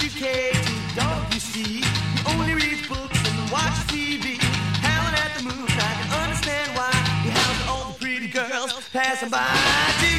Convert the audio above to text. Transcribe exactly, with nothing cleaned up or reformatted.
educated dog, you see. He only reads books and watches T V. Howling at the moon, I can understand why he howls at all the pretty girls passing by.